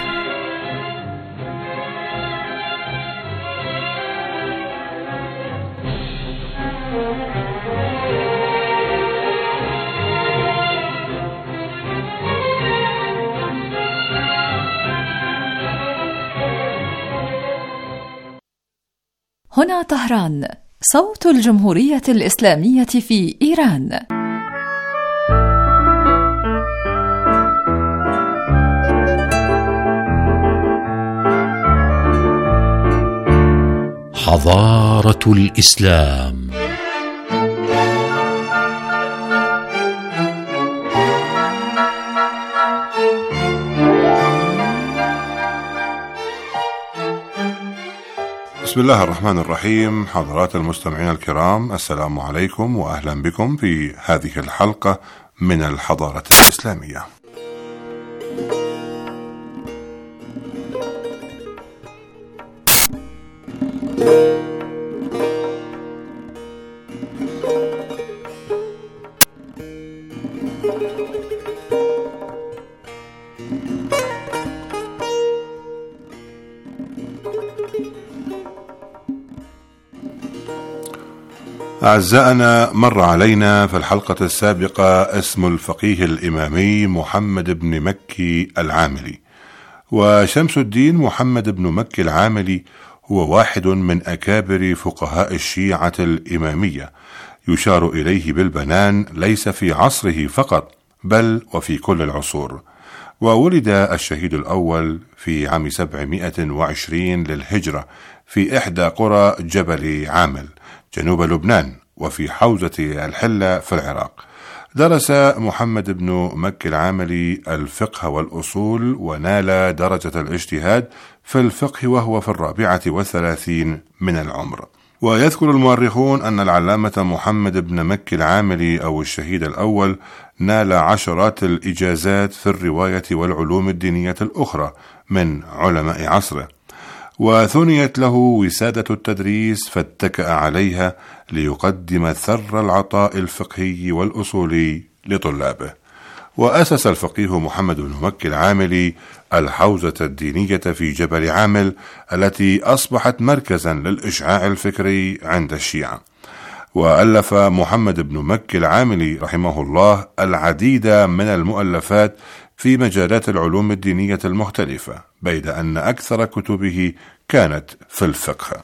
هنا طهران، صوت الجمهورية الإسلامية في إيران. حضارة الإسلام. بسم الله الرحمن الرحيم. حضرات المستمعين الكرام، السلام عليكم وأهلا بكم في هذه الحلقة من الحضارة الإسلامية. أعزائنا، مر علينا في الحلقة السابقة اسم الفقيه الإمامي محمد بن مكي العاملي، وشمس الدين محمد بن مكي العاملي هو واحد من أكابر فقهاء الشيعة الإمامية، يشار إليه بالبنان ليس في عصره فقط بل وفي كل العصور. وولد الشهيد الأول في عام سبعمائة وعشرين للهجرة في إحدى قرى جبل عامل جنوب لبنان وفي حوزة الحلة في العراق. درس محمد بن مكي العاملي الفقه والأصول ونال درجة الاجتهاد في الفقه وهو في الرابعة والثلاثين من العمر. ويذكر المؤرخون أن العلامة محمد بن مكي العاملي أو الشهيد الأول نال عشرات الإجازات في الرواية والعلوم الدينية الأخرى من علماء عصره، وثنيت له وسادة التدريس فاتكأ عليها ليقدم ثر العطاء الفقهي والأصولي لطلابه. وأسس الفقيه محمد بن مكي العاملي الحوزة الدينية في جبل عامل التي أصبحت مركزا للإشعاع الفكري عند الشيعة. وألف محمد بن مكي العاملي رحمه الله العديد من المؤلفات في مجالات العلوم الدينية المختلفة، بيد أن أكثر كتبه كانت في الفقه.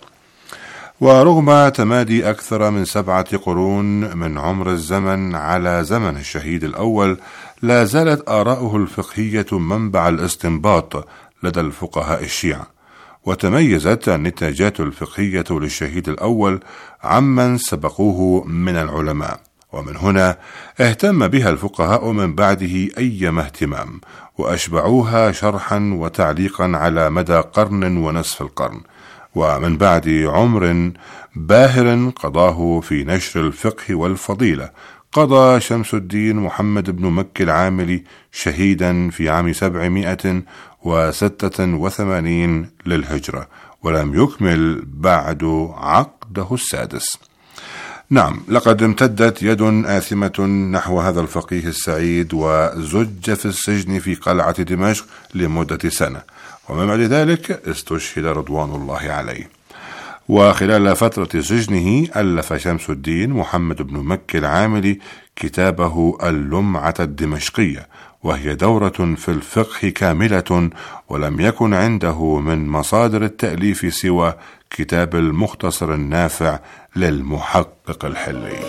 ورغم تمادي أكثر من سبعة قرون من عمر الزمن على زمن الشهيد الأول، لا زالت آراؤه الفقهية منبع الاستنباط لدى الفقهاء الشيعة، وتميزت النتاجات الفقهية للشهيد الأول عمن سبقوه من العلماء، ومن هنا اهتم بها الفقهاء من بعده أيما اهتمام، وأشبعوها شرحا وتعليقا على مدى قرن ونصف القرن. ومن بعد عمر باهر قضاه في نشر الفقه والفضيلة، قضى شمس الدين محمد بن مكي العاملي شهيدا في عام سبعمائة وستة وثمانين للهجرة، ولم يكمل بعد عقده السادس. نعم، لقد امتدت يد آثمة نحو هذا الفقيه السعيد، وزج في السجن في قلعة دمشق لمدة سنة، ومن بعد ذلك استشهد رضوان الله عليه. وخلال فترة سجنه ألف شمس الدين محمد بن مكي العاملي كتابه اللمعة الدمشقية، وهي دورة في الفقه كاملة، ولم يكن عنده من مصادر التأليف سوى كتاب المختصر النافع للمحقق الحلي.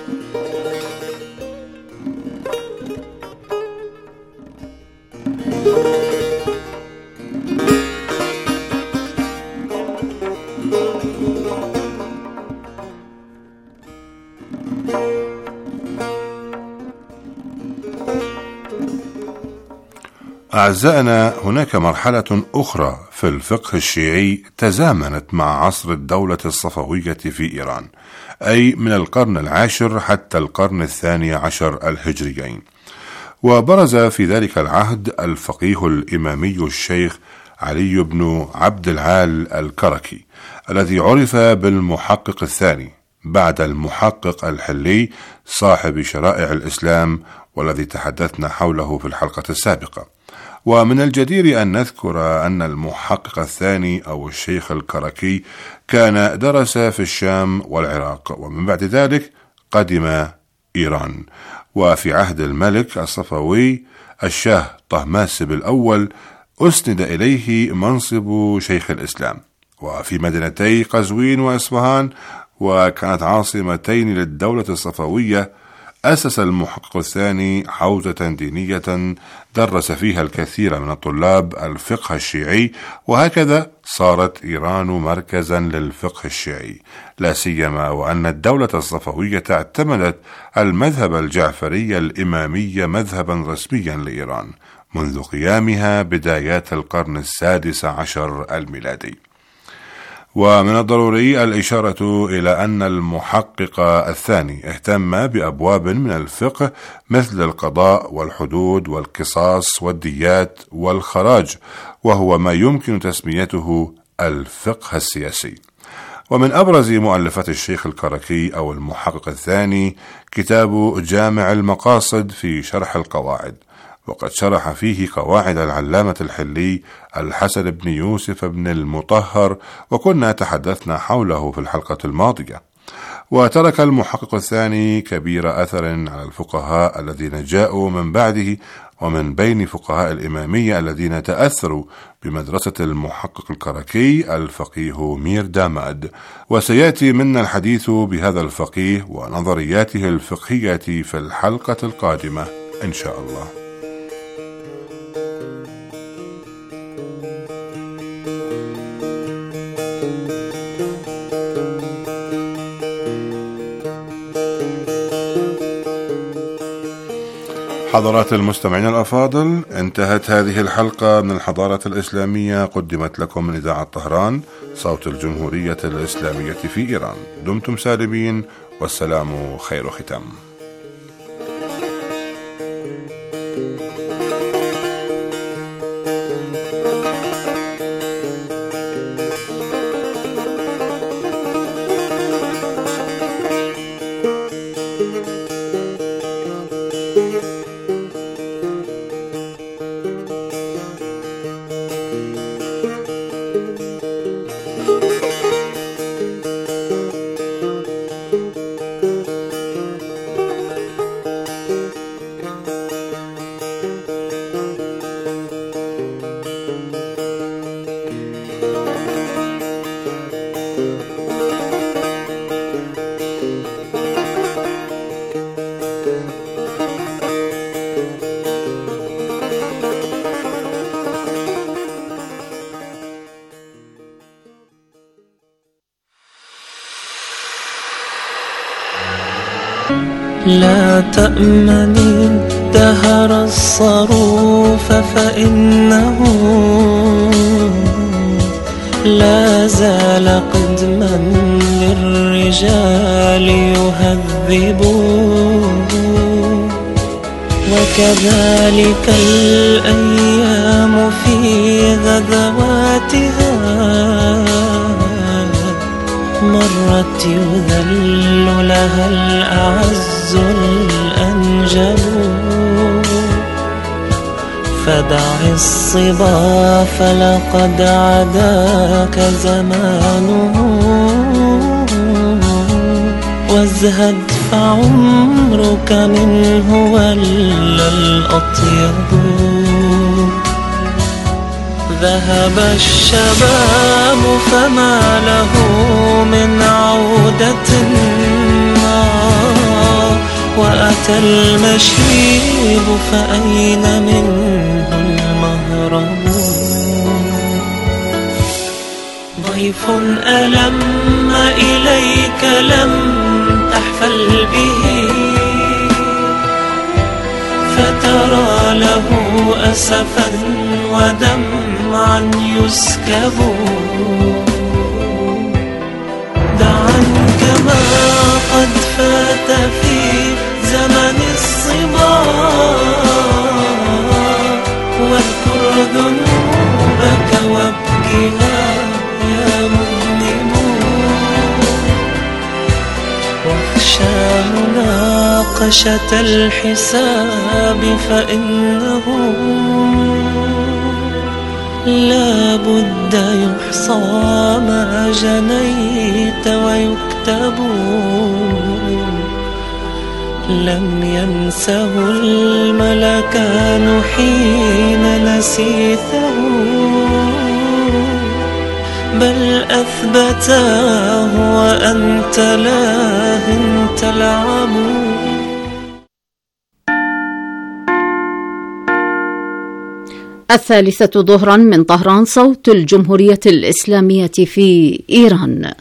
أعزائنا، هناك مرحلة أخرى في الفقه الشيعي تزامنت مع عصر الدولة الصفوية في إيران، أي من القرن العاشر حتى القرن الثاني عشر الهجريين. وبرز في ذلك العهد الفقيه الإمامي الشيخ علي بن عبد العال الكركي، الذي عرف بالمحقق الثاني بعد المحقق الحلي صاحب شرائع الإسلام، والذي تحدثنا حوله في الحلقة السابقة. ومن الجدير أن نذكر أن المحقق الثاني أو الشيخ الكركي كان درس في الشام والعراق، ومن بعد ذلك قدم إيران. وفي عهد الملك الصفوي الشاه طهماسب الأول أسند إليه منصب شيخ الإسلام، وفي مدينتي قزوين وإصفهان، وكانت عاصمتين للدولة الصفوية، أسس المحقق الثاني حوزة دينية درس فيها الكثير من الطلاب الفقه الشيعي، وهكذا صارت إيران مركزا للفقه الشيعي، لا سيما وأن الدولة الصفوية اعتمدت المذهب الجعفري الإمامي مذهبا رسميا لإيران منذ قيامها بدايات القرن السادس عشر الميلادي. ومن الضروري الإشارة إلى أن المحقق الثاني اهتم بأبواب من الفقه مثل القضاء والحدود والقصاص والديات والخراج، وهو ما يمكن تسميته الفقه السياسي. ومن أبرز مؤلفات الشيخ الكركي أو المحقق الثاني كتاب جامع المقاصد في شرح القواعد، وقد شرح فيه قواعد العلامة الحلي الحسن بن يوسف بن المطهر، وكنا تحدثنا حوله في الحلقة الماضية. وترك المحقق الثاني كبير أثر على الفقهاء الذين جاءوا من بعده، ومن بين فقهاء الإمامية الذين تأثروا بمدرسة المحقق الكركي الفقيه مير داماد. وسيأتي منا الحديث بهذا الفقيه ونظرياته الفقهية في الحلقة القادمة إن شاء الله. حضرات المستمعين الأفاضل، انتهت هذه الحلقة من الحضارة الإسلامية، قدمت لكم من إذاعة طهران صوت الجمهورية الإسلامية في إيران. دمتم سالمين، والسلام خير ختام. لا تأمني الدهر الصروف فإنه لا زال قدما للرجال يهذب، وكذلك الأيام في غزواتها مرت يذل لها الأعز الأنجب. فدع الصبا فلقد عداك زمانه، وازهد فعمرك منه ولا الأطيب. ذهب الشباب فما له من عودة، وأتى المشيب فأين منه المهرب. ضيف ألم إليك لم تحفل به، فترى له أسفا ودمعا يسكب. دعا كما قد فات في زمن الصبا، واذكر ذنوبك وابكها يا مذنب. واخشى مناقشة الحساب فإنه لا بد يحصى ما جنيت ويكتب. لم ينسه الملكان حين نسيته، بل أثبتاه وأنت لاه تلعب. الثالثة ظهرا من طهران صوت الجمهورية الإسلامية في إيران.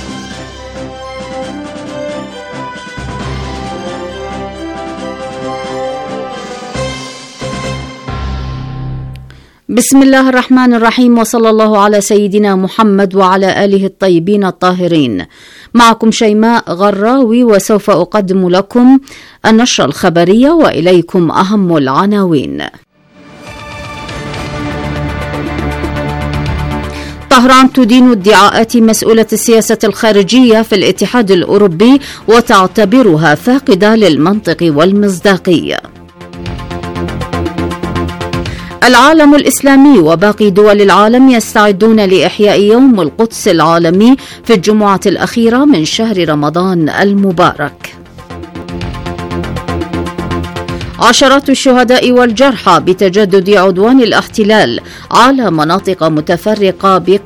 بسم الله الرحمن الرحيم، وصلى الله على سيدنا محمد وعلى آله الطيبين الطاهرين. معكم شيماء غراوي، وسوف أقدم لكم النشرة الخبرية وإليكم أهم العناوين. طهران تدين ادعاءات مسؤولة السياسة الخارجية في الاتحاد الأوروبي وتعتبرها فاقدة للمنطق والمصداقية. العالم الإسلامي وباقي دول العالم يستعدون لإحياء يوم القدس العالمي في الجمعة الأخيرة من شهر رمضان المبارك. عشرات الشهداء والجرحى بتجدد عدوان الاحتلال على مناطق متفرقة بقطاع